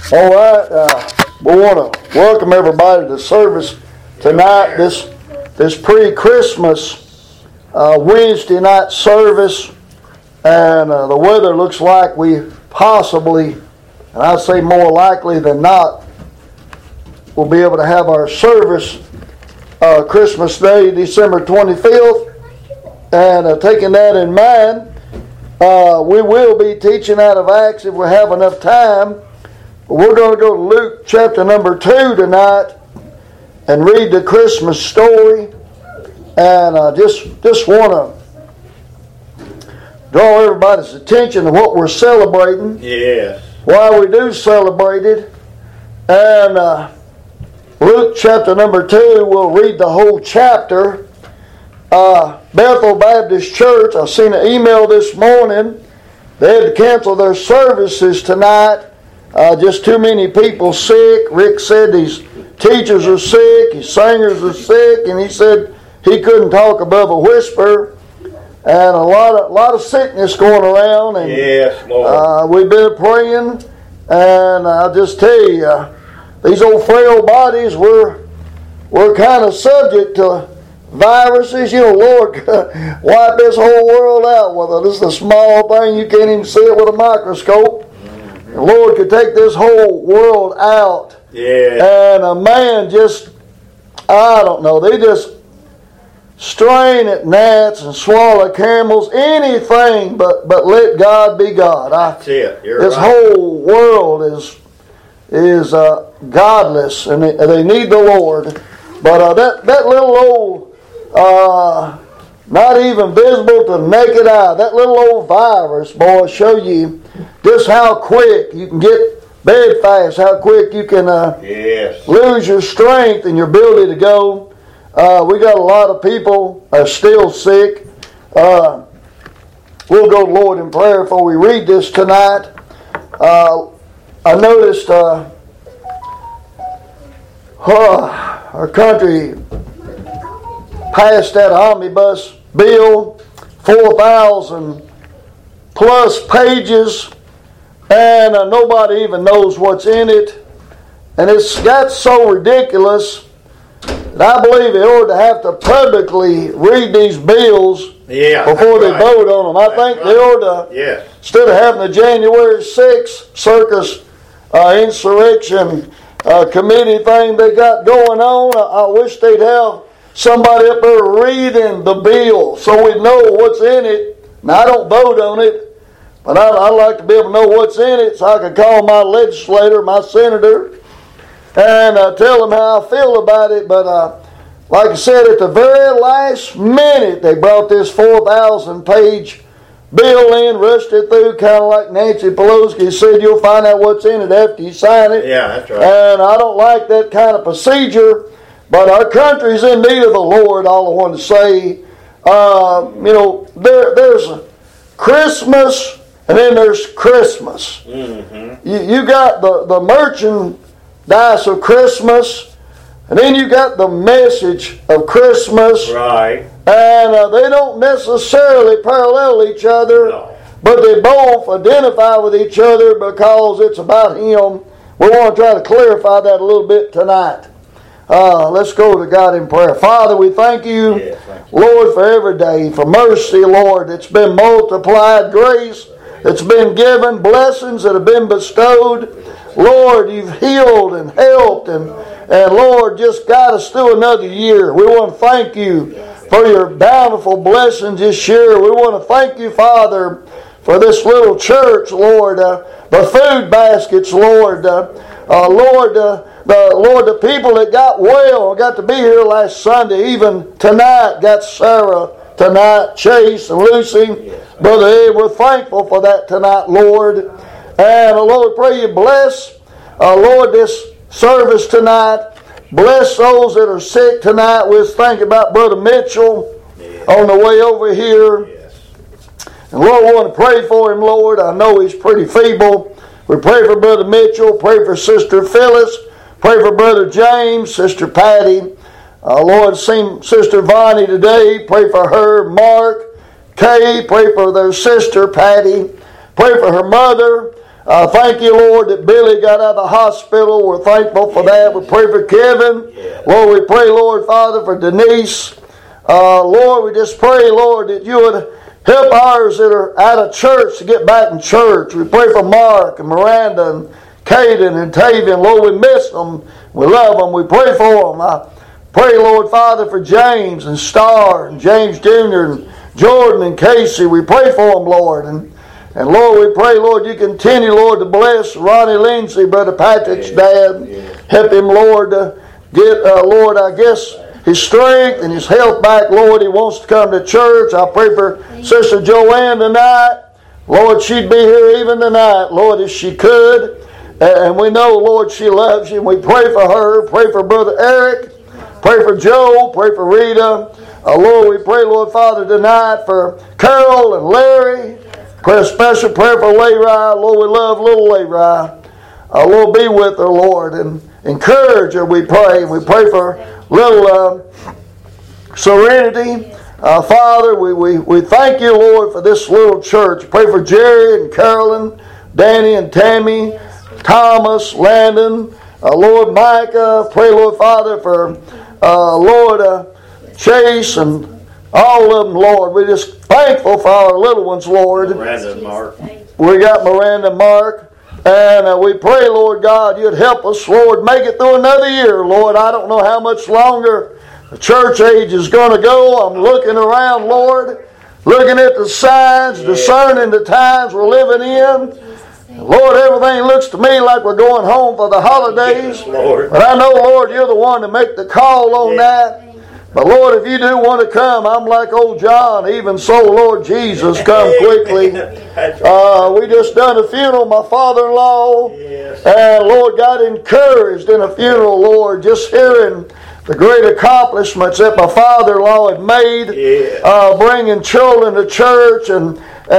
All right, we want to welcome everybody to service tonight. This pre-Christmas Wednesday night service, and the weather looks like we possibly, and I'd say more likely than not, will be able to have our service Christmas Day, December 25th. And taking that in mind, we will be teaching out of Acts if we have enough time. But we're going to go to Luke chapter number 2 tonight and read the Christmas story. And just want to draw everybody's attention to what we're celebrating. Yes. Why we do celebrate it. And Luke chapter number 2, we'll read the whole chapter. Bethel Baptist Church, I seen an email this morning. They had to cancel their services tonight. Just too many people sick. Rick said these teachers are sick, his singers are sick, and he said he couldn't talk above a whisper. And a lot of sickness going around. And yes, Lord. We've been praying, and I'll just tell you, these old frail bodies, we're kind of subject to viruses. You know, Lord, wipe this whole world out with it. This is a small thing, you can't even see it with a microscope. The Lord could take this whole world out. Yeah. And a man just, I don't know, they just strain at gnats and swallow camels, anything but let God be God. That's it. You're this right. whole world is godless, and they need the Lord. But that little old, not even visible to naked eye, that little old virus, boy, show you just how quick you can get bed fast, how quick you can lose your strength and your ability to go. We got a lot of people are still sick. We'll go to Lord in prayer before we read this tonight. I noticed our country passed that omnibus bill, 4,000 plus pages, and nobody even knows what's in it. And it's got so ridiculous that I believe they ought to have to publicly read these bills before they vote on them. I think they ought to, instead of having the January 6th circus insurrection committee thing they got going on, I wish they'd have somebody up there reading the bill so we'd know what's in it. Now, I don't vote on it, but I'd like to be able to know what's in it so I could call my legislator, my senator, and tell them how I feel about it. But like I said, at the very last minute, they brought this 4,000-page bill in, rushed it through, kind of like Nancy Pelosi said, you'll find out what's in it after you sign it. Yeah, that's right. And I don't like that kind of procedure. But our country's in need of the Lord, all I want to say. There's Christmas, and then there's Christmas. Mm-hmm. You got the merchandise of Christmas, and then you got the message of Christmas. Right. And they don't necessarily parallel each other, No. but they both identify with each other because it's about Him. We want to try to clarify that a little bit tonight. Let's go to God in prayer. Father, we thank you, Lord, for every day, for mercy, Lord, that's been multiplied, grace that's been given, blessings that have been bestowed. Lord, you've healed and helped, and Lord, just got us through another year. We want to thank you for your bountiful blessings this year. We want to thank you, Father, for this little church, Lord, the food baskets, Lord, the people that got well, got to be here last Sunday, even tonight, got Sarah tonight, Chase and Lucy. Brother Ed, we're thankful for that tonight, Lord. And Lord, pray you bless, Lord, this service tonight. Bless those that are sick tonight. We're thinking about Brother Mitchell on the way over here. And Lord, we want to pray for him, Lord. I know he's pretty feeble. We pray for Brother Mitchell, pray for Sister Phyllis, pray for Brother James, Sister Patty. Lord, seen Sister Vonnie today. Pray for her, Mark, Kay. Pray for their sister, Patty. Pray for her mother. Thank you, Lord, that Billy got out of the hospital. We're thankful for that. We pray for Kevin. Lord, we pray, Lord, Father, for Denise. Lord, we just pray, Lord, that you would help ours that are out of church to get back in church. We pray for Mark and Miranda and Caden and Tavian. Lord, we miss them. We love them. We pray for them. I pray, Lord, Father, for James and Star and James Jr. and Jordan and Casey. We pray for them, Lord. And Lord, we pray, Lord, you continue, Lord, to bless Ronnie Lindsay, Brother Patrick's dad. Help him, Lord, to get, Lord, I guess, his strength and his health back, Lord. He wants to come to church. I pray for Sister Joanne tonight. Lord, she'd be here even tonight, Lord, if she could. And we know, Lord, she loves you. And we pray for her. Pray for Brother Eric. Pray for Joe. Pray for Rita. Lord, we pray, Lord, Father, tonight for Carol and Larry. Pray a special prayer for Leroy. Lord, we love little Leroy. Lord, be with her, Lord, and encourage her, we pray. We pray for little Serenity. Father, we thank you, Lord, for this little church. Pray for Jerry and Carolyn, Danny and Tammy, Thomas, Landon, Lord, Micah. Pray, Lord, Father, for Lord, Chase and all of them, Lord. We're just thankful for our little ones, Lord. Miranda and Mark. We got Miranda and Mark. And we pray, Lord God, you'd help us, Lord, make it through another year, Lord. I don't know how much longer the church age is going to go. I'm looking around, Lord, looking at the signs, discerning the times we're living in. Lord, everything looks to me like we're going home for the holidays. But I know, Lord, you're the one to make the call on that. But Lord, if you do want to come, I'm like old John. Even so, Lord Jesus, come quickly. We just done a funeral of my father-in-law. And Lord, got encouraged in a funeral, Lord, just hearing the great accomplishments that my father-in-law had made, bringing children to church, and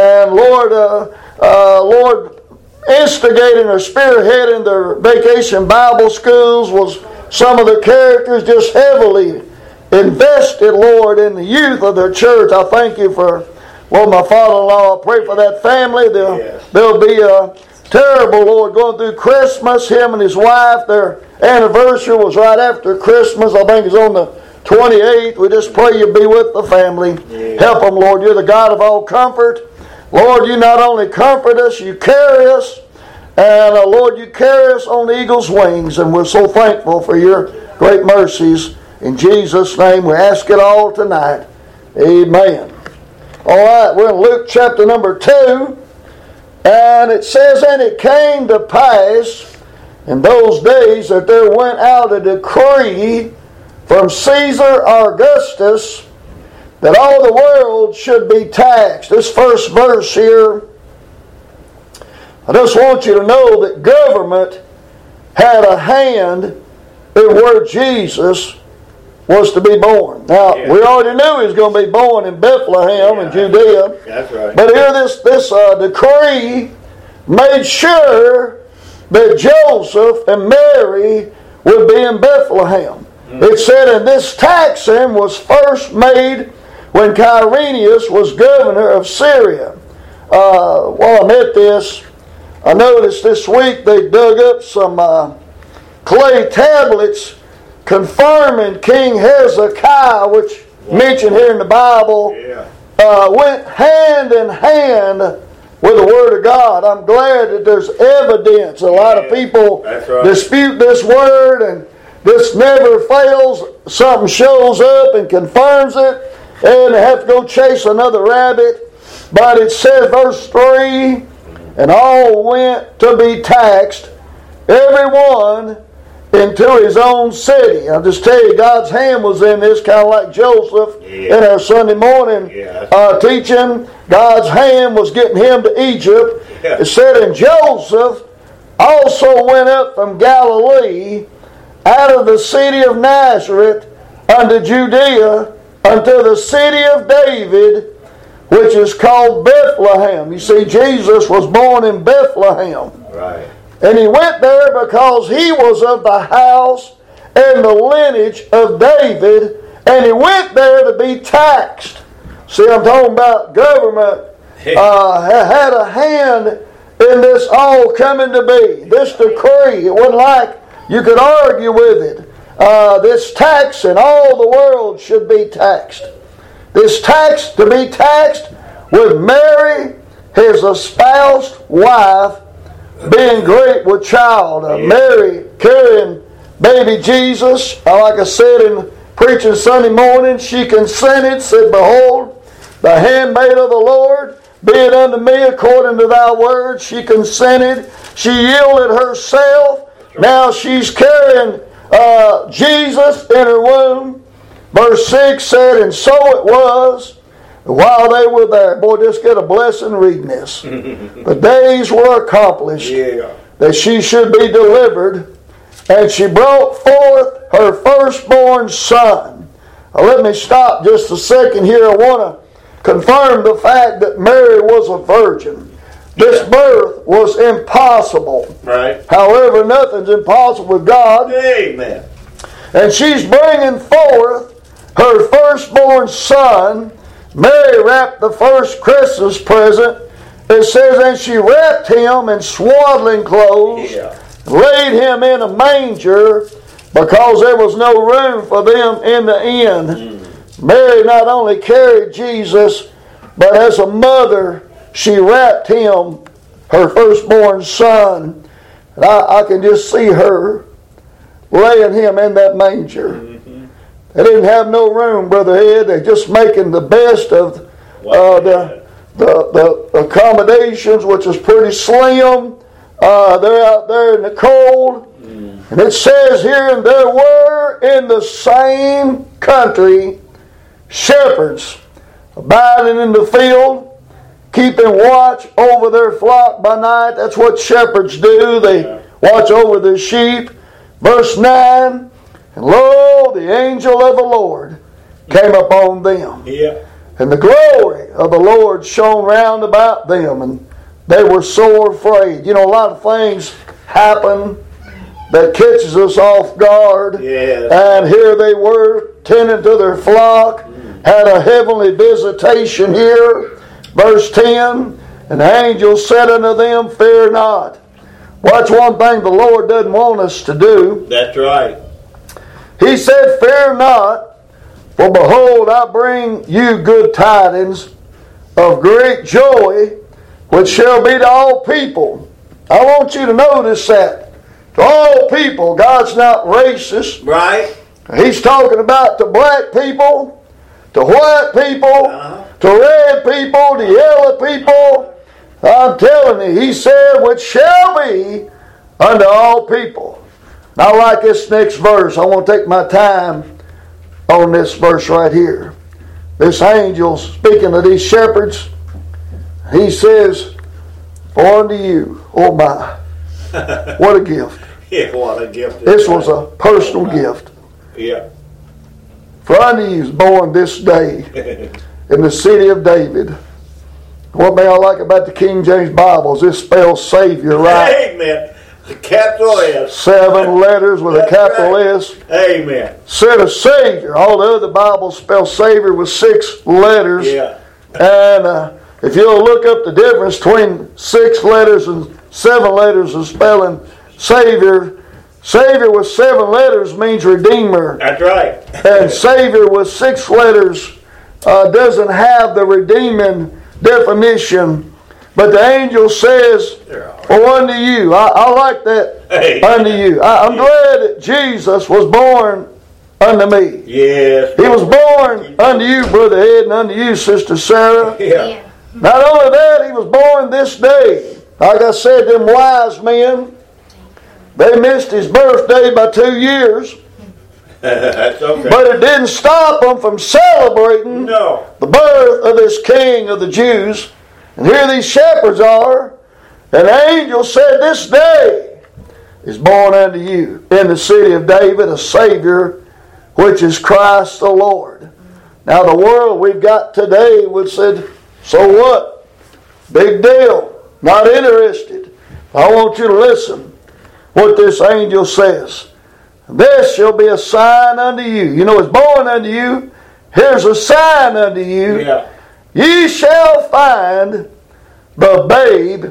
Lord, Lord, instigating or spearheading their vacation Bible schools was some of the characters just heavily invested, Lord, in the youth of their church. I thank you for, Lord, my father-in-law. I pray for that family. They'll be terrible, Lord, going through Christmas. Him and his wife, their anniversary was right after Christmas. I think it's on the 28th. We just pray you be with the family. Help them, Lord. You're the God of all comfort. Lord, you not only comfort us, you carry us. And Lord, you carry us on eagle's wings. And we're so thankful for your great mercies. In Jesus' name, we ask it all tonight. Amen. All right, we're in Luke chapter number 2. And it says, and it came to pass in those days that there went out a decree from Caesar Augustus that all the world should be taxed. This first verse here, I just want you to know that government had a hand in where Jesus was to be born. Now, we already knew he was going to be born in Bethlehem in Judea. That's right. But here this decree made sure that Joseph and Mary would be in Bethlehem. It said, and this taxing was first made when Quirinius was governor of Syria. While I'm at this, I noticed this week they dug up some clay tablets confirming King Hezekiah, which mentioned here in the Bible, went hand in hand with the Word of God. I'm glad that there's evidence. A lot of people dispute this Word, and this never fails. Something shows up and confirms it, and they have to go chase another rabbit. But it says, verse 3, and all went to be taxed, everyone into his own city. I'll just tell you, God's hand was in this, kind of like Joseph in our Sunday morning teaching. God's hand was getting him to Egypt. It said, and Joseph also went up from Galilee out of the city of Nazareth unto Judea, unto the city of David, which is called Bethlehem. You see, Jesus was born in Bethlehem. Right. And he went there because he was of the house and the lineage of David, and he went there to be taxed. See, I'm talking about government had a hand in this all coming to be. This decree, it wasn't like you could argue with it. This tax in all the world should be taxed. This tax to be taxed with Mary, his espoused wife, being great with child. Mary carrying baby Jesus. Like I said in preaching Sunday morning, she consented, said, "Behold, the handmaid of the Lord, be it unto me according to thy word." She consented. She yielded herself. Now she's carrying Jesus in her womb. Verse 6 said, "And so it was, while they were there." Boy, just get a blessing reading this. The days were accomplished that she should be delivered, and she brought forth her firstborn son. Now, let me stop just a second here. I want to confirm the fact that Mary was a virgin. This birth was impossible. Right. However, nothing's impossible with God. Amen. And she's bringing forth her firstborn son. Mary wrapped the first Christmas present. It says, "And she wrapped him in swaddling clothes, laid him in a manger, because there was no room for them in the inn." Mary not only carried Jesus, but as a mother, she wrapped him, her firstborn son. And I can just see her laying him in that manger. They didn't have no room, Brother Ed. They're just making the best of the accommodations, which is pretty slim. They're out there in the cold. And it says here, "And there were in the same country shepherds abiding in the field, keeping watch over their flock by night." That's what shepherds do. They watch over their sheep. Verse 9, "And lo, the angel of the Lord came upon them. And the glory of the Lord shone round about them, and they were sore afraid." You know, a lot of things happen that catches us off guard. And here they were, tending to their flock, had a heavenly visitation here. Verse 10, "And the angel said unto them, Fear not." Watch one thing the Lord doesn't want us to do. That's right. He said, "Fear not, for behold, I bring you good tidings of great joy, which shall be to all people." I want you to notice that. To all people. God's not racist. Right. He's talking about to black people, to white people, to red people, to yellow people. I'm telling you, he said, "Which shall be unto all people." Now, I like this next verse. I want to take my time on this verse right here. This angel speaking to these shepherds, he says, "For unto you," oh my, what a gift. What a gift. This was a personal gift. "For unto you is born this day in the city of David." What may I like about the King James Bible is this spells Savior, right? Amen. The capital S. 7 letters with a capital right. S. Amen. Said a Savior. All the other Bibles spell Savior with 6 letters. And if you'll look up the difference between 6 letters and 7 letters of spelling Savior, Savior with 7 letters means Redeemer. That's right. And Savior with 6 letters doesn't have the redeeming definition. But the angel says, "For unto you," I like that, unto you. I'm glad that Jesus was born unto me. Yes. He was born unto you, Brother Ed, and unto you, Sister Sarah. Not only that, he was born this day. Like I said, them wise men, they missed his birthday by 2 years. That's okay. But it didn't stop them from celebrating the birth of this King of the Jews. And here these shepherds are. And the angel said, "This day is born unto you in the city of David a Savior, which is Christ the Lord." Now the world we've got today would say, "So what? Big deal. Not interested." I want you to listen what this angel says. "This shall be a sign unto you." You know, it's born unto you. Here's a sign unto you. "Ye shall find the babe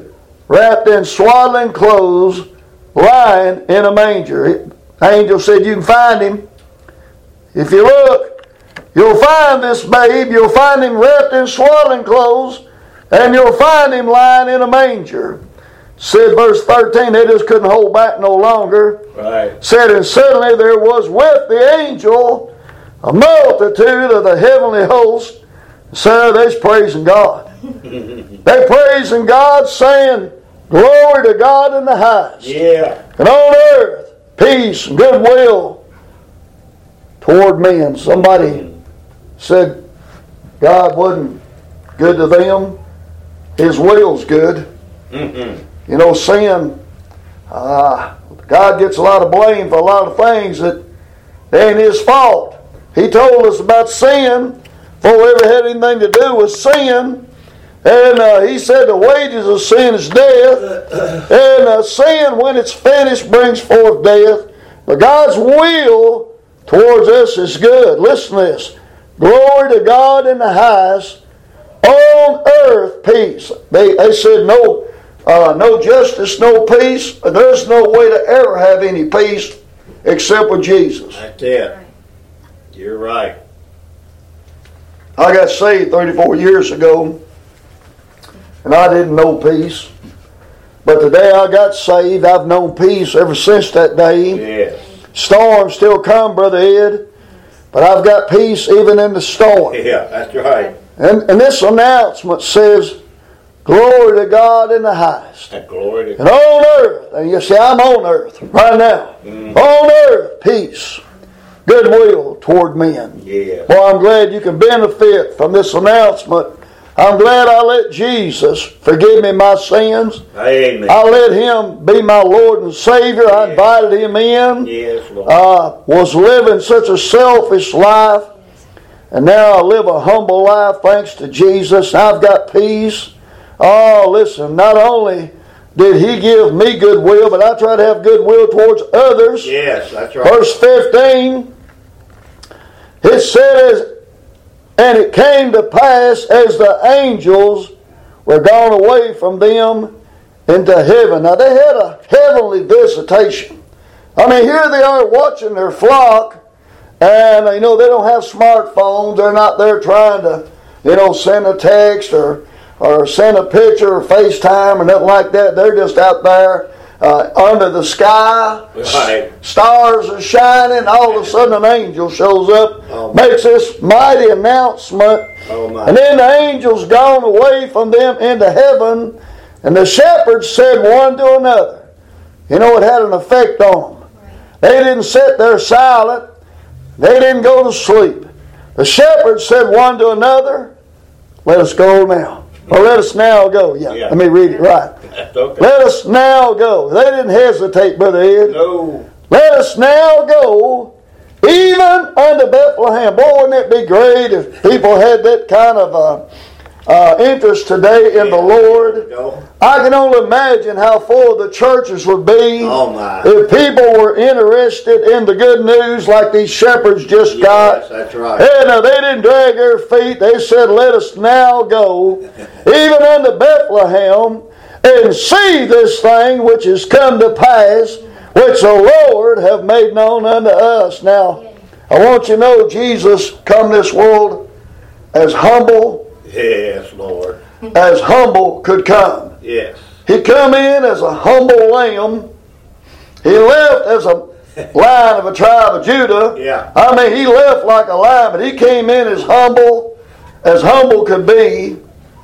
wrapped in swaddling clothes, lying in a manger. The angel said, you can find him. If you look, you'll find this babe. You'll find him wrapped in swaddling clothes, and you'll find him lying in a manger. Said verse 13, they just couldn't hold back no longer. Right. Said, and suddenly there was with the angel a multitude of the heavenly host. So they's praising God. They praising God, saying, glory to God in the highest. Yeah. And on earth, peace and goodwill toward men. Somebody said God wasn't good to them. His will's good. You know, sin, God gets a lot of blame for a lot of things that ain't His fault. He told us about sin before we ever had anything to do with sin. And He said the wages of sin is death. And sin, when it's finished, brings forth death. But God's will towards us is good. Listen to this. Glory to God in the highest. On earth, peace. They said no justice, no peace. There's no way to ever have any peace except with Jesus. That's it. You're right. I got saved 34 years ago, and I didn't know peace. But the day I got saved, I've known peace ever since that day. Yes. Storms still come, Brother Ed, but I've got peace even in the storm. Yeah, that's right. And this announcement says, glory to God in the highest. And glory to And on earth, and you see, I'm on earth right now. On earth, peace, goodwill toward men. Yeah. Boy, I'm glad you can benefit from this announcement. I'm glad I let Jesus forgive me my sins. Amen. I let Him be my Lord and Savior. I invited Him in. Yes, Lord. Was living such a selfish life. And now I live a humble life thanks to Jesus. I've got peace. Oh, listen, not only did He give me goodwill, but I try to have goodwill towards others. Yes, that's right. Verse 15, it says, and it came to pass as the angels were gone away from them into heaven. Now they had a heavenly visitation. I mean, here they are watching their flock, and they don't have smartphones. They're not there trying to, send a text or send a picture or FaceTime or nothing like that. They're just out there under the sky. Right. Stars are shining. All of a sudden an angel shows up, makes this mighty announcement. Oh, my. And then the angel's gone away from them into heaven. And the shepherds said one to another. It had an effect on them. They didn't sit there silent. They didn't go to sleep. The shepherds said one to another, let us go now. Or let us now go. Yeah. Let me read it right. That's okay. Let us now go. They didn't hesitate, Brother Ed. No. Let us now go, even unto Bethlehem. Boy, wouldn't it be great if people had that kind of interest today in the Lord? I can only imagine how full the churches would be if people were interested in the good news like these shepherds just got. Yes, that's right. And they didn't drag their feet. They said, let us now go, even unto Bethlehem, and see this thing which is come to pass, which the Lord have made known unto us. Now, I want you to know Jesus come this world as humble. Yes, Lord. As humble could come. Yes. He come in as a humble lamb. He left as a lion of a tribe of Judah. Yeah. I mean, he left like a lion, but he came in as humble could be.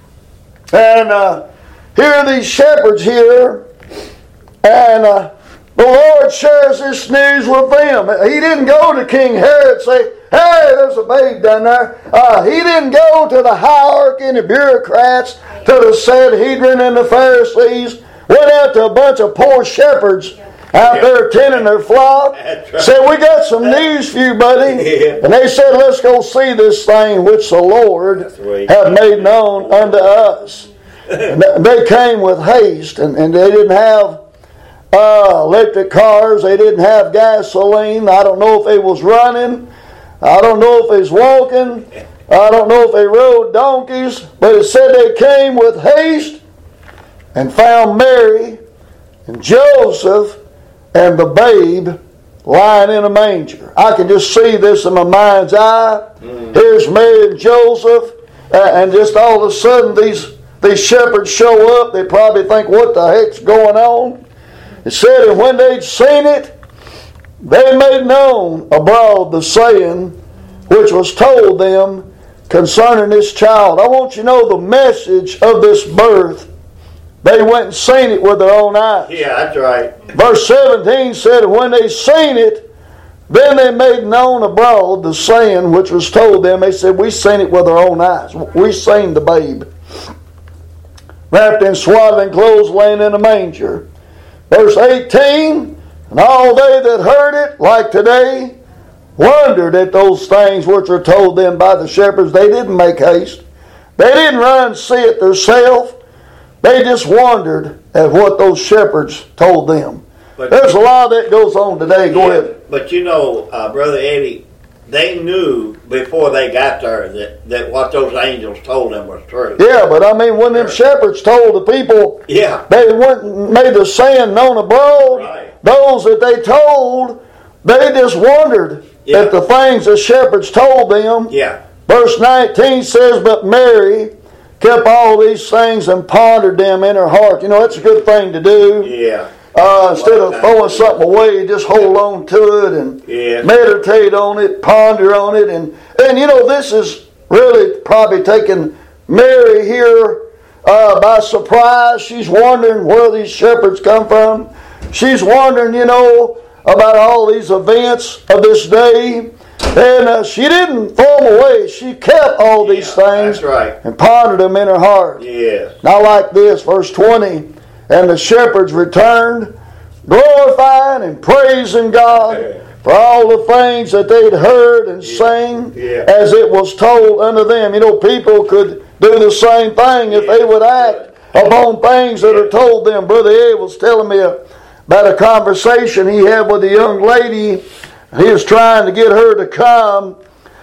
And here are these shepherds here, and the Lord shares this news with them. He didn't go to King Herod and say, hey, there's a babe down there. He didn't go to the hierarchy and the bureaucrats, to the Sanhedrin and the Pharisees. Went out to a bunch of poor shepherds out there tending their flock. Right. Said, we got some news for you, buddy. Yeah. And they said, let's go see this thing which the Lord hath made known unto us. And they came with haste, and they didn't have electric cars. They didn't have gasoline. I don't know if they was running. I don't know if they was walking. I don't know if they rode donkeys. But it said they came with haste and found Mary and Joseph and the babe lying in a manger. I can just see this in my mind's eye. Here's Mary and Joseph, and just all of a sudden these shepherds show up. They probably think, what the heck's going on? It said, and when they'd seen it, they made known abroad the saying which was told them concerning this child. I want you to know the message of this birth. They went and seen it with their own eyes. Yeah, that's right. Verse 17 said, and when they seen it, then they made known abroad the saying which was told them. They said, we seen it with our own eyes. We seen the babe wrapped in swaddling clothes, laying in a manger. Verse 18, and all they that heard it, like today, wondered at those things which were told them by the shepherds. They didn't make haste. They didn't run and see it themselves. They just wondered at what those shepherds told them. But there's a lot that goes on today. Go ahead. But you know, Brother Eddie, they knew before they got there that what those angels told them was true. Yeah, but I mean, when them shepherds told the people, they went and made the saying known abroad. Right. Those that they told, they just wondered at the things the shepherds told them. Yeah. Verse 19 says, but Mary kept all these things and pondered them in her heart. You know, that's a good thing to do. Yeah. Instead of throwing something away, just hold on to it and meditate on it, ponder on it. And you know, this is really probably taking Mary here by surprise. She's wondering where these shepherds come from. She's wondering, you know, about all these events of this day. And she didn't throw them away. She kept all these things and pondered them in her heart. Yes. Now like this, verse 20, and the shepherds returned, glorifying and praising God for all the things that they'd heard and seen as it was told unto them. You know, people could do the same thing if they would act upon things that are told them. Brother Ed was telling me about a conversation he had with a young lady. He was trying to get her to come.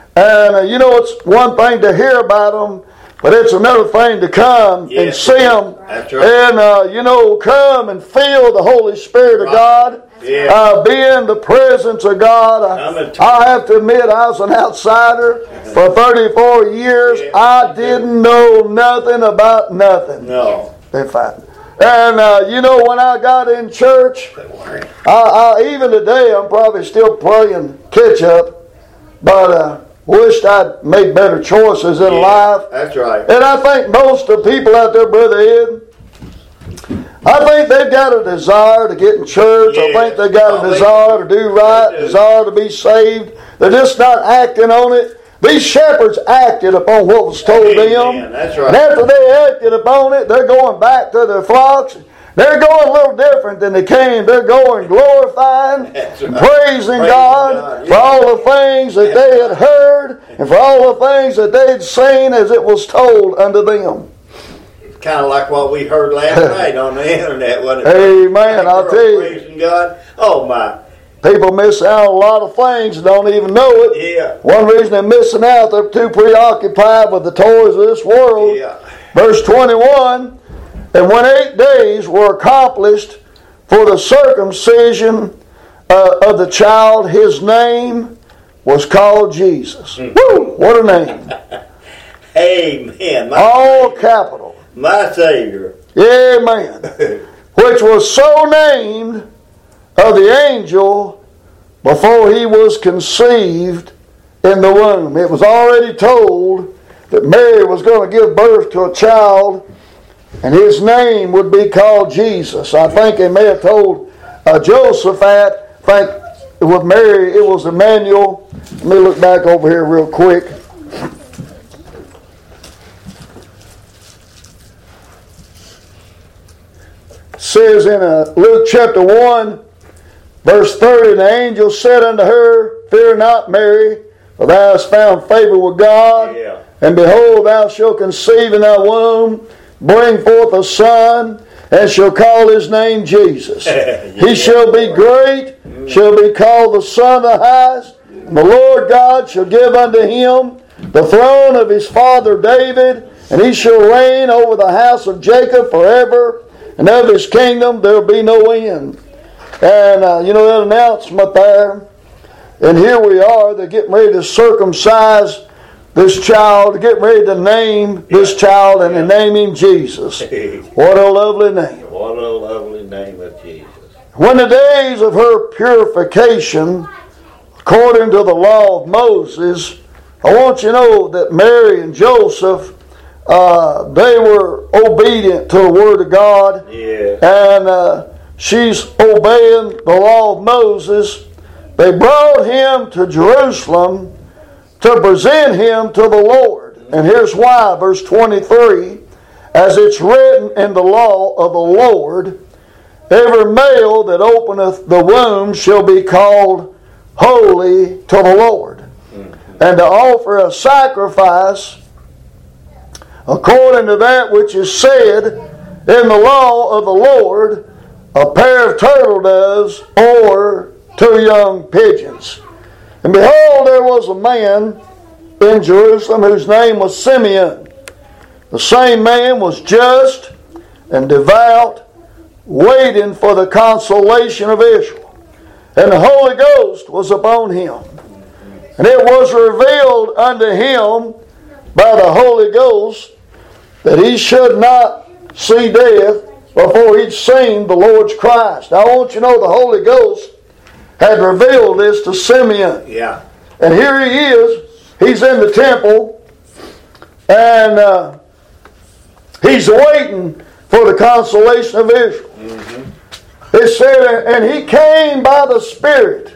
And, you know, it's one thing to hear about them, but it's another thing to come and see them. That's right. And, you know, come and feel the Holy Spirit of God. Yeah. Be in the presence of God. I have to admit, I was an outsider for 34 years. I didn't know nothing about nothing. No. In fact. And, you know, when I got in church, even today, I'm probably still playing catch up, but wished I'd made better choices in life. That's right. And I think most of the people out there, Brother Ed, I think they've got a desire to get in church. I think they've got a desire to do right, desire to be saved. They're just not acting on it. These shepherds acted upon what was told them. That's right. And after they acted upon it, they're going back to their flocks. They're going a little different than they came. They're going glorifying, praising God for all the things that they had heard and for all the things that they had seen as it was told unto them. It's kind of like what we heard last night on the internet, wasn't it? Amen, I'll tell you. Praising God. Oh, my. People miss out on a lot of things and don't even know it. Yeah. One reason they're missing out, they're too preoccupied with the toys of this world. Yeah. Verse 21, and when 8 days were accomplished for the circumcision of the child, his name was called Jesus. Woo! What a name. Amen. All capital. My Savior. Amen. Which was so named of the angel before he was conceived in the womb. It was already told that Mary was going to give birth to a child and his name would be called Jesus. I think they may have told Joseph that. I think with Mary it was Emmanuel. Let me look back over here real quick. It says in Luke chapter 1, verse 30, and the angel said unto her, fear not, Mary, for thou hast found favor with God. Yeah. And behold, thou shalt conceive in thy womb, bring forth a son, and shall call his name Jesus. He shall be great, shall be called the Son of the Highest. And the Lord God shall give unto him the throne of his father David, and he shall reign over the house of Jacob forever. and of His kingdom there will be no end. And that announcement there, and here we are, they're getting ready to circumcise this child, getting ready to name this child, and they name him Jesus. What a lovely name. What a lovely name of Jesus. When the days of her purification, according to the law of Moses, I want you to know that Mary and Joseph, they were obedient to the Word of God. Yeah. And she's obeying the law of Moses. They brought him to Jerusalem to present him to the Lord. And here's why, verse 23, as it's written in the law of the Lord, every male that openeth the womb shall be called holy to the Lord. And to offer a sacrifice according to that which is said in the law of the Lord, a pair of turtle doves or 2 young pigeons. And behold, there was a man in Jerusalem whose name was Simeon. The same man was just and devout, waiting for the consolation of Israel. And the Holy Ghost was upon him. And it was revealed unto him by the Holy Ghost that he should not see death before he'd seen the Lord's Christ. Now I want you to know the Holy Ghost had revealed this to Simeon. Yeah. And here he is. He's in the temple. And he's waiting for the consolation of Israel. Mm-hmm. It said, and he came by the Spirit.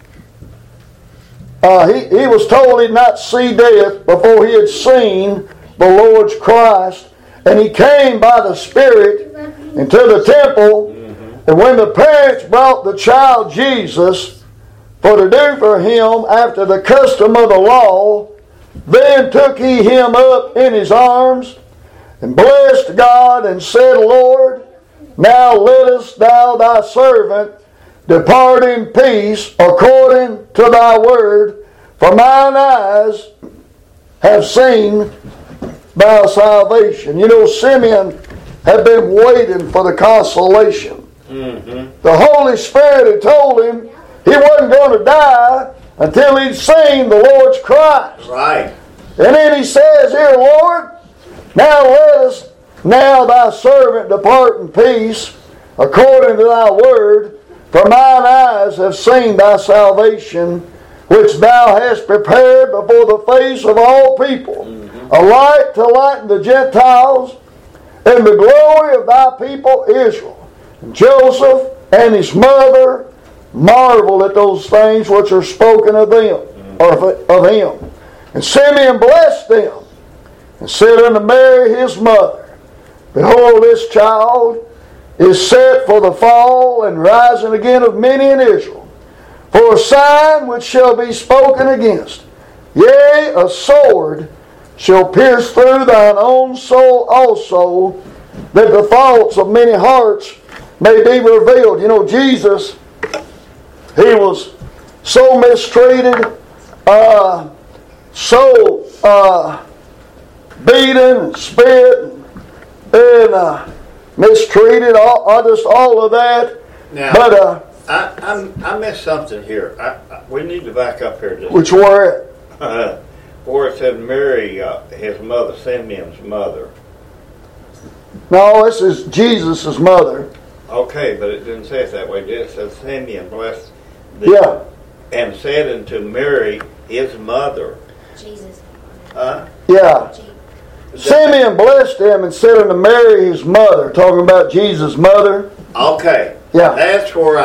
He was told he'd not see death before he had seen the Lord's Christ. And he came by the Spirit into the temple. And when the parents brought the child Jesus for to do for him after the custom of the law, then took he him up in his arms and blessed God and said, Lord, now lettest thou thy servant depart in peace according to thy word, for mine eyes have seen thy salvation. You know, Simeon had been waiting for the consolation. Mm-hmm. The Holy Spirit had told him he wasn't going to die until he'd seen the Lord's Christ. Right. And then he says here, Lord, now lettest now thy servant depart in peace according to thy word, for mine eyes have seen thy salvation, which thou hast prepared before the face of all people, a light to lighten the Gentiles, and the glory of thy people Israel. And Joseph and his mother marveled at those things which are spoken of them, or of him. And Simeon blessed them, and said unto Mary his mother, Behold, this child is set for the fall and rising again of many in Israel, for a sign which shall be spoken against. Yea, a sword shall pierce through thine own soul also, that the thoughts of many hearts may be revealed. You know, Jesus, he was so mistreated, beaten and spit and mistreated, all of that. Now, but I missed something here. We need to back up here. Which were it? Where it said Mary, his mother, Simeon's mother. No, this is Jesus' mother. Okay, but it didn't say it that way, did it? It said Simeon blessed them, Yeah. and said unto Mary, his mother. Jesus. Yeah. Simeon blessed him and said unto Mary his mother, talking about Jesus' mother. Okay. Yeah. That's where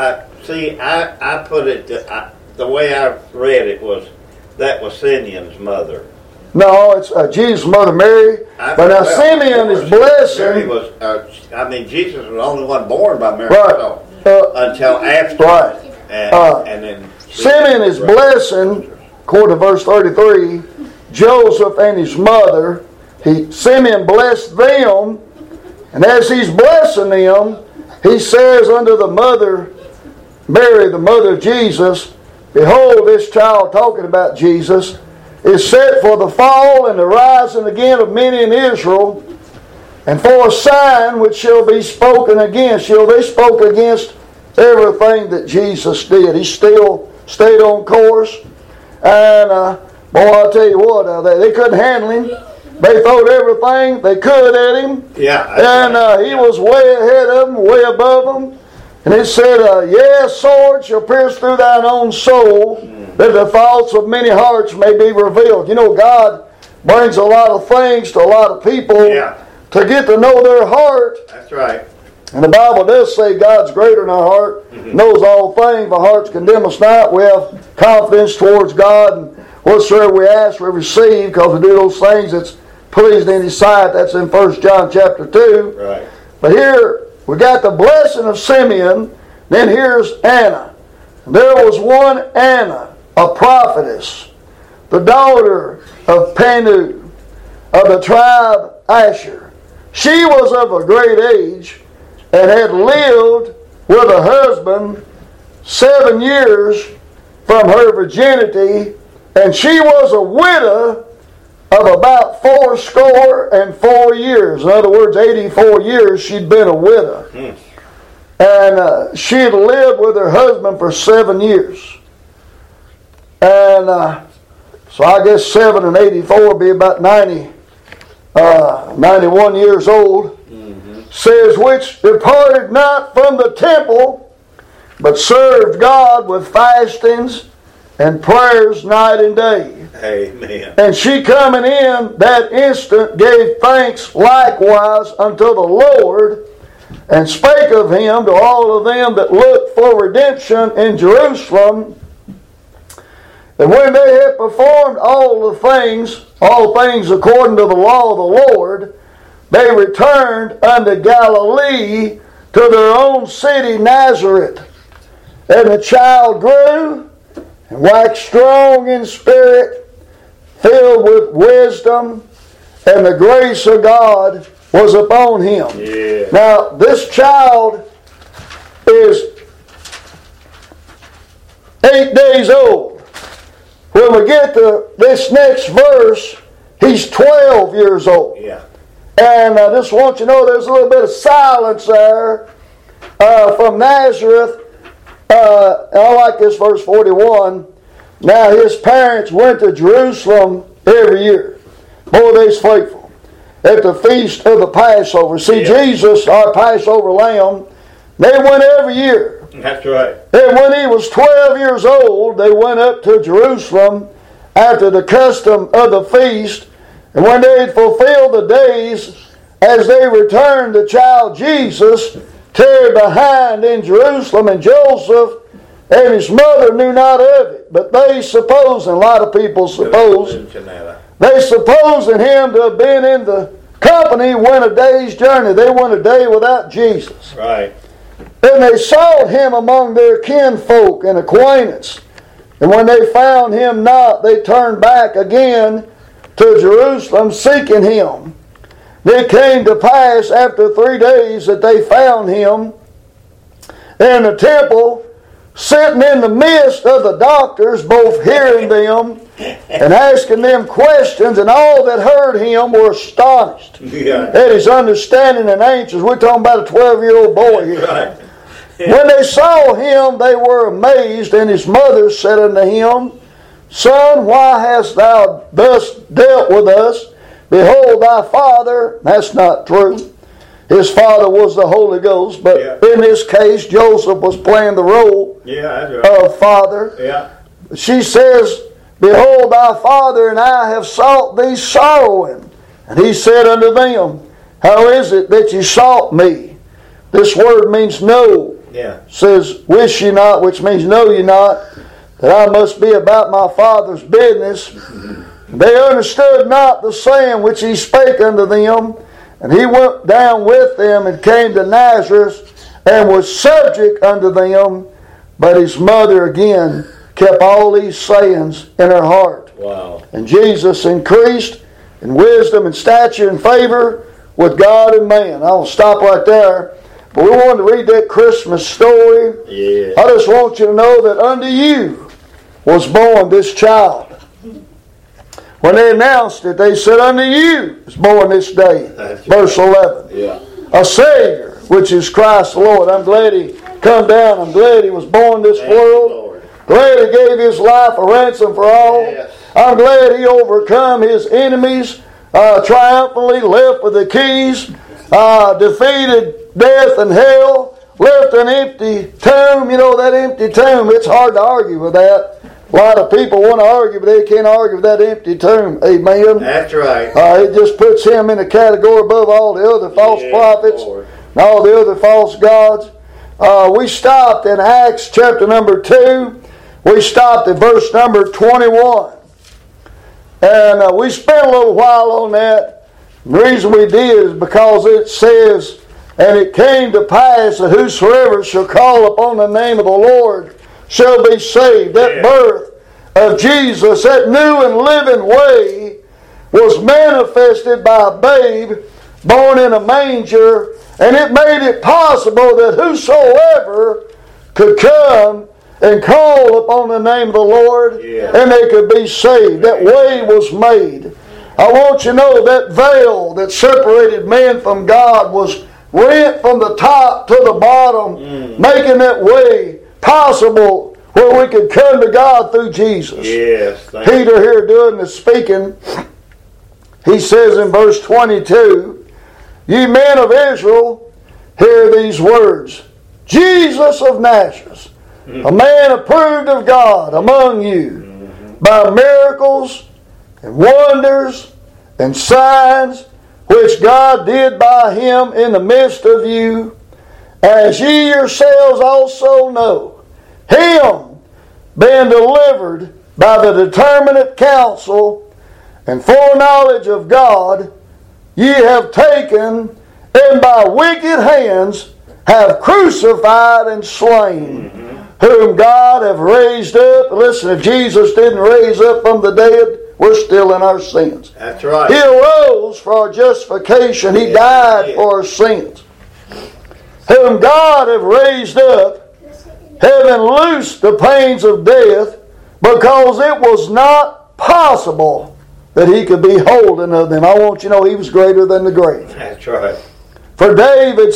I put it, the way I read it was, that was Simeon's mother. No, it's Jesus' mother Mary. But now Simeon is blessing. Mary was, Jesus was the only one born by Mary. Right. So, until after. Right. And then Simeon is blessing, according to verse 33, Joseph and his mother. Simeon blessed them, and as he's blessing them, he says unto the mother, Mary, the mother of Jesus, Behold, this child, talking about Jesus, is set for the fall and the rising again of many in Israel, And for a sign which shall be spoken against. They spoke against everything that Jesus did. He still stayed on course. And boy, I'll tell you what, they couldn't handle him. They throwed everything they could at him. Yeah. And he was way ahead of them, way above them. And it said, yes, sword shall pierce through thine own soul, that the thoughts of many hearts may be revealed. You know, God brings a lot of things to a lot of people to get to know their heart. That's right. And the Bible does say God's greater than our heart, knows all things, our hearts condemn us not. We have confidence towards God, and whatsoever we ask, we receive, because we do those things that's pleased in His sight. That's in 1 John chapter 2. Right. But here, we got the blessing of Simeon, then here's Anna. There was one Anna, a prophetess, the daughter of Panu, of the tribe Asher. She was of a great age, and had lived with a husband 7 years from her virginity, and she was a widow of about 84 years. In other words, 84 years she'd been a widow. And she had lived with her husband for 7 years. And so I guess 7 and 84 would be about 91 years old. Says, which departed not from the temple, but served God with fastings and prayers night and day. Amen. And she coming in that instant gave thanks likewise unto the Lord, and spake of Him to all of them that looked for redemption in Jerusalem. And when they had performed all things according to the law of the Lord, they returned unto Galilee to their own city Nazareth. And the child grew and waxed strong in spirit, filled with wisdom, and the grace of God was upon him. Yeah. Now, this child is 8 days old. When we get to this next verse, he's 12 years old. Yeah. And I just want you to know there's a little bit of silence there from Nazareth. I like this verse 41. Now his parents went to Jerusalem every year. Boy, they's faithful. At the feast of the Passover. See, Jesus, our Passover lamb, they went every year. That's right. And when he was 12 years old, they went up to Jerusalem after the custom of the feast. And when they had fulfilled the days, as they returned, the child Jesus tarried behind in Jerusalem, and Joseph and his mother knew not of it. But they suppose, and a lot of people suppose, they supposing him to have been in the company, went a day's journey. They went a day without Jesus. Right. And they sought him among their kinfolk and acquaintance. And when they found him not, they turned back again to Jerusalem, seeking him. It came to pass after 3 days that they found him in the temple, sitting in the midst of the doctors, both hearing them and asking them questions, and all that heard him were astonished at his understanding and answers. We're talking about a 12-year-old boy here. Right. When they saw him, they were amazed, and his mother said unto him, Son, why hast thou thus dealt with us? Behold thy father. That's not true. His father was the Holy Ghost, but in this case, Joseph was playing the role of father. She says, Behold thy father, and I have sought thee sorrowing. And he said unto them, How is it that ye sought me? This word means know. Says, wish ye not, which means know ye not, that I must be about my Father's business. They understood not the saying which he spake unto them. And he went down with them and came to Nazareth and was subject unto them. But his mother again kept all these sayings in her heart. Wow. And Jesus increased in wisdom and stature and favor with God and man. I'll stop right there. But we wanted to read that Christmas story. I just want you to know that unto you was born this child. when they announced it, they said, "Unto you is born this day." That's Verse right. 11. Yeah. A Savior, which is Christ the Lord. I'm glad He come down. I'm glad He was born this Thank you, world. Lord. Glad He gave His life a ransom for all. Yes. I'm glad He overcome His enemies, triumphantly left with the keys, defeated death and hell, left an empty tomb. You know, that empty tomb, it's hard to argue with that. A lot of people want to argue, but they can't argue with that empty tomb. Amen. That's right. It just puts Him in a category above all the other false prophets Lord. and all the other false gods. We stopped in Acts chapter number 2. We stopped at verse number 21. And we spent a little while on that. The reason we did is because it says, "And it came to pass that whosoever shall call upon the name of the Lord shall be saved." That birth of Jesus, that new and living way, was manifested by a babe born in a manger, and it made it possible that whosoever could come and call upon the name of the Lord, and they could be saved. That way was made. I want you to know that veil that separated man from God was rent from the top to the bottom, making that way possible where we could come to God through Jesus. Yes. Peter here doing the speaking, he says in verse 22, "Ye men of Israel, hear these words. Jesus of Nazareth, a man approved of God among you by miracles and wonders and signs which God did by Him in the midst of you, as ye yourselves also know. Him being delivered by the determinate counsel and foreknowledge of God, ye have taken, and by wicked hands have crucified and slain, whom God have raised up." Listen, if Jesus didn't raise up from the dead, we're still in our sins. That's right. He arose for our justification. He died for our sins. Whom God have raised up, having loosed the pains of death, because it was not possible that He could be holden of them. I want you to know He was greater than the grave. That's right. For David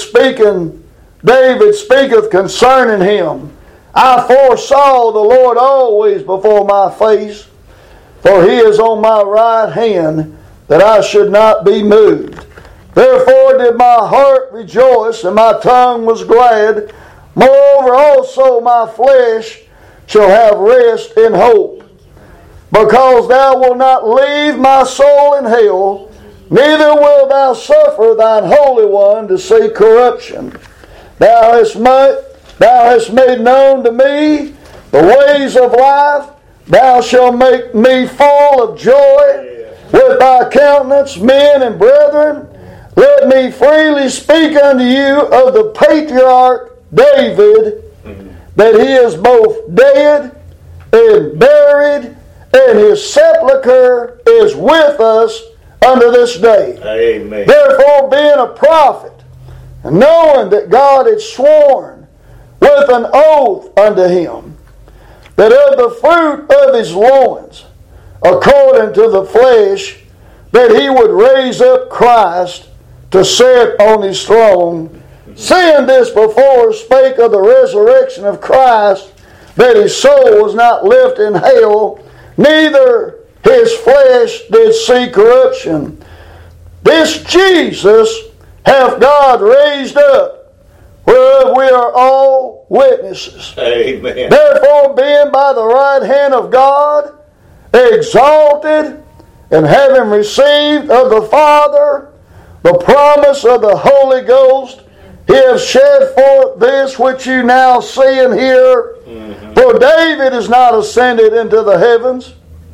speaketh concerning Him, "I foresaw the Lord always before my face, for He is on my right hand, that I should not be moved. Therefore did my heart rejoice, and my tongue was glad. Moreover also my flesh shall have rest in hope. Because Thou wilt not leave my soul in hell, neither wilt Thou suffer Thine Holy One to see corruption. Thou hast made known to me the ways of life. Thou shalt make me full of joy with Thy countenance, men and brethren. Let me freely speak unto you of the patriarch David, that he is both dead and buried, and his sepulchre is with us unto this day. Amen. Therefore, being a prophet, and knowing that God had sworn with an oath unto him, that of the fruit of his loins, according to the flesh, that He would raise up Christ to sit on His throne, seeing this before spake of the resurrection of Christ, that His soul was not left in hell, neither His flesh did see corruption. This Jesus hath God raised up, whereof we are all witnesses. Amen. Therefore, being by the right hand of God exalted, and having received of the Father the promise of the Holy Ghost, He hath shed forth this which you now see and hear. For David is not ascended into the heavens,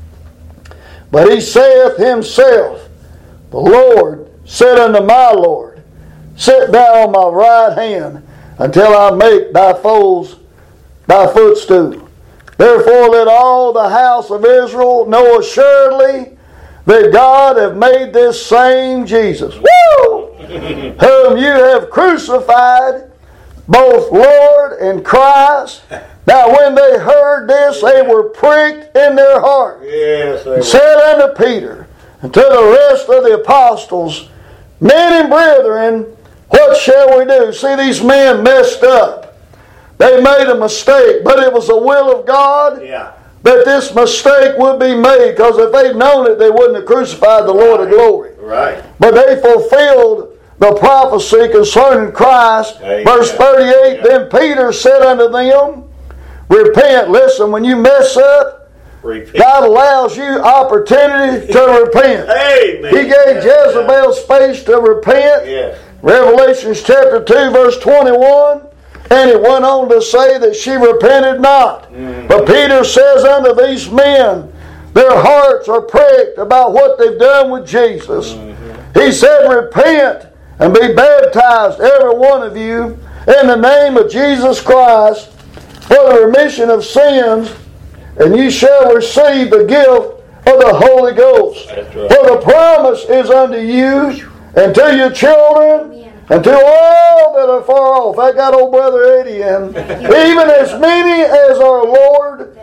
but he saith himself, the Lord said unto my Lord, Sit thou on my right hand, until I make thy foes thy footstool. Therefore let all the house of Israel know assuredly that God hath made this same Jesus, whom you have crucified, both Lord and Christ. Now when they heard this, they were pricked in their heart. Yes, they And said unto Peter and to the rest of the apostles, Men and brethren, what shall we do? See, these men messed up. They made a mistake, but it was the will of God that this mistake would be made, because if they'd known it, they wouldn't have crucified the Lord of glory. Right. But they fulfilled the prophecy concerning Christ. Amen. Verse 38, Then Peter said unto them, Repent. Listen, when you mess up, Repent. God allows you opportunity to repent. Amen. He gave Jezebel space to repent. Yes. Revelations chapter 2 verse 21. And it went on to say that she repented not. But Peter says unto these men, their hearts are pricked about what they've done with Jesus. He said, Repent and be baptized, every one of you, in the name of Jesus Christ, for the remission of sins, and ye shall receive the gift of the Holy Ghost. That's right. For the promise is unto you, and to your children, and to all that are far off. I got old brother Eddie in. Even as many as our Lord,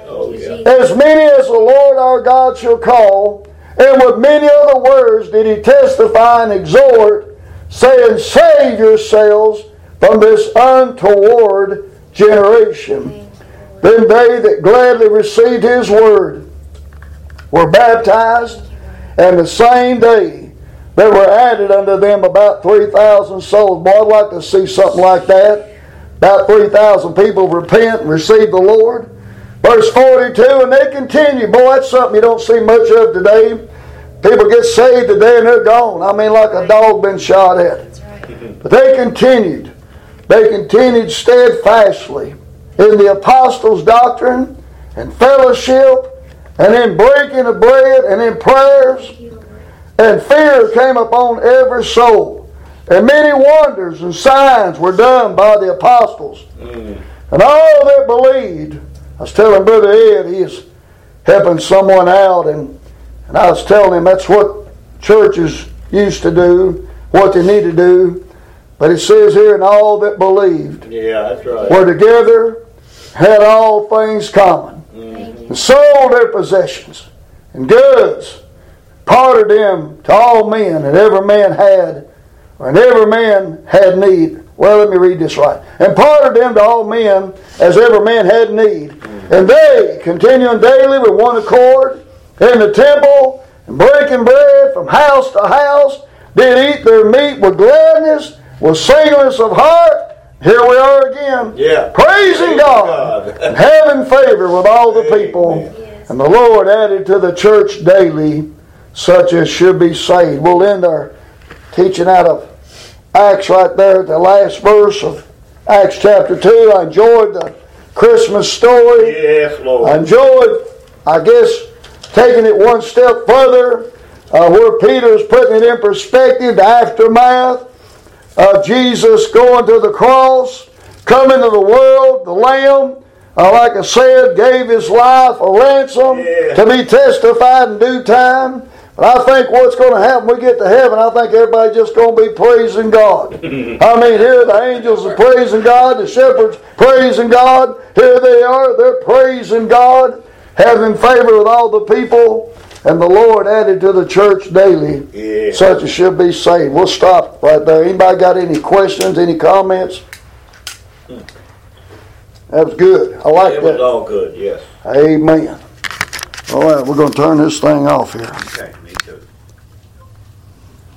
as many as the Lord our God shall call. And with many other words did he testify and exhort, saying, Save yourselves from this untoward generation. Then they that gladly received his word were baptized, and the same day there were added unto them about 3,000 souls. Boy, I'd like to see something like that. About 3,000 people repent and receive the Lord. Verse 42, and they continue. Boy, that's something you don't see much of today. People get saved today and they're gone. I mean, like a dog been shot at. That's right. But they continued. They continued steadfastly in the apostles' doctrine and fellowship, and in breaking of bread, and in prayers. And fear came upon every soul. And many wonders and signs were done by the apostles. And all that believed. I was telling Brother Ed, he is helping someone out, and I was telling him that's what churches used to do, what they need to do. But it says here, and all that believed That's right. were together, had all things common, and sold their possessions and goods, parted them to all men, and every man had need. Well, let me read this right. And parted them to all men as every man had need. And they, continuing daily with one accord in the temple, and breaking bread from house to house, did eat their meat with gladness, with singleness of heart. Here we are again. Praising God and having favor with all the people. And the Lord added to the church daily such as should be saved. We'll end our teaching out of Acts right there at the last verse of Acts chapter 2. I enjoyed the Christmas story. Yes, Lord. I enjoyed, I guess, taking it one step further, where Peter's putting it in perspective, the aftermath of Jesus going to the cross, coming to the world, the Lamb, like I said, gave his life a ransom to be testified in due time. But I think what's going to happen when we get to heaven, I think everybody's just going to be praising God. I mean, here the angels are praising God, the shepherds praising God. Here they are, they're praising God, having favor with all the people. And the Lord added to the church daily such as should be saved. We'll stop right there. Anybody got any questions, any comments? That was good. I like that. It was all good, yes. Amen. All right, we're going to turn this thing off here. Okay.